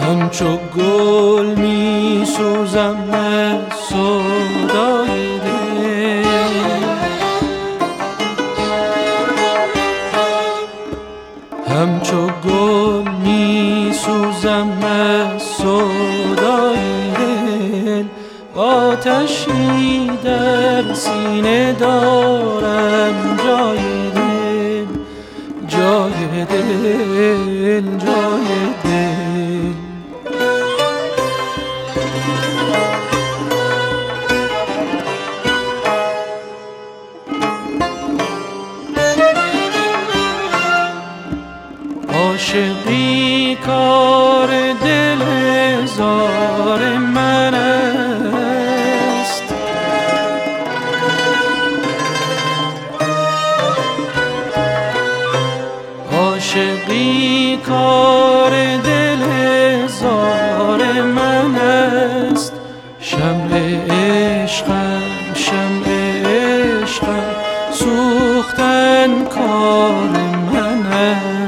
همچو گل می سوزم از سودای دل، همچو گل می سوزم از سودای دل، آتشی در سینه دارم جای دل، جای دل، جای دل. عاشقی کار دل زار من است، عاشقی کار دل زار من است، شمع عشقم، شمع عشقم، سوختن کار من است.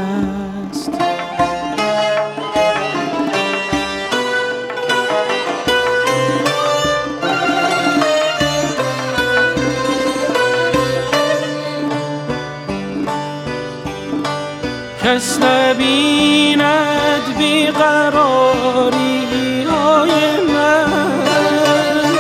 کس نبیند بیقراری های من،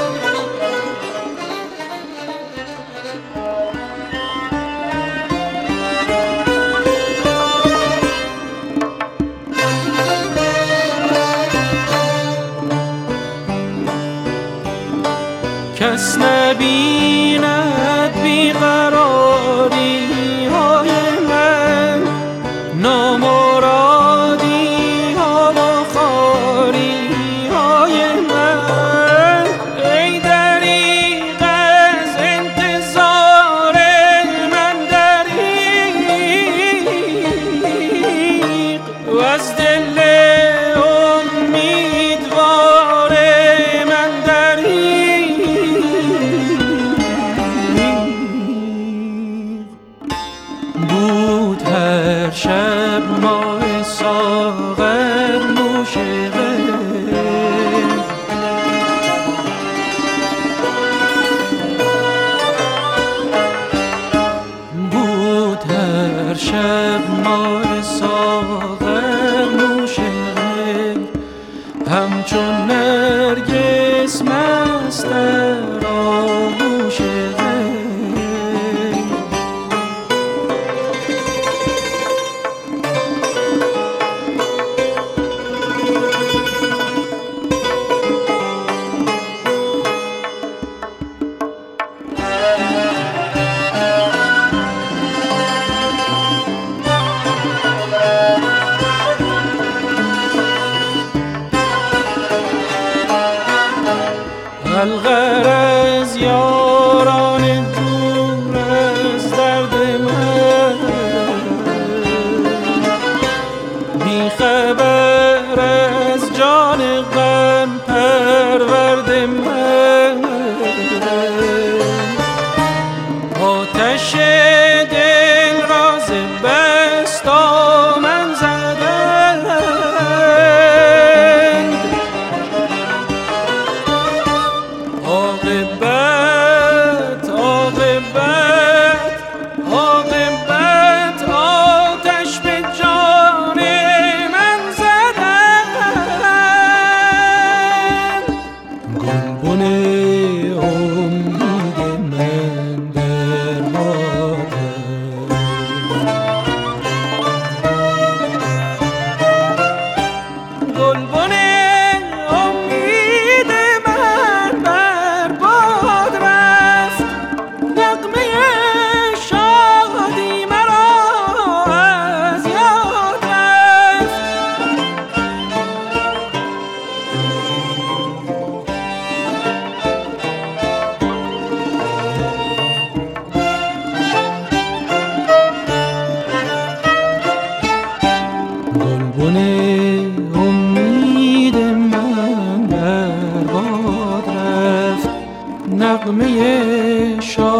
کس نبیند بیقراری های من، نامرادی ها و خواری های من. ای دریغ از انتظار من دریغ، و از دل امیدوار من دریغ. بود هر شب ماه ساغر موشقه، بود هر شب ماه ساغر موشقه، همچون نرگس مست در آغوش غیر. الغرض یاران دور از درد من، بی خبر از جان غم پرورد من، آتش دل راز بست آمن زدند، عاقبت عاقبت عاقبت آتش به جان من زدند. گلبن امید من در باد، گلبن امید من بر باد رفت، نغمه شادی مرا از یاد رفت. گلبن امید من بر باد رفت، نغمه شادی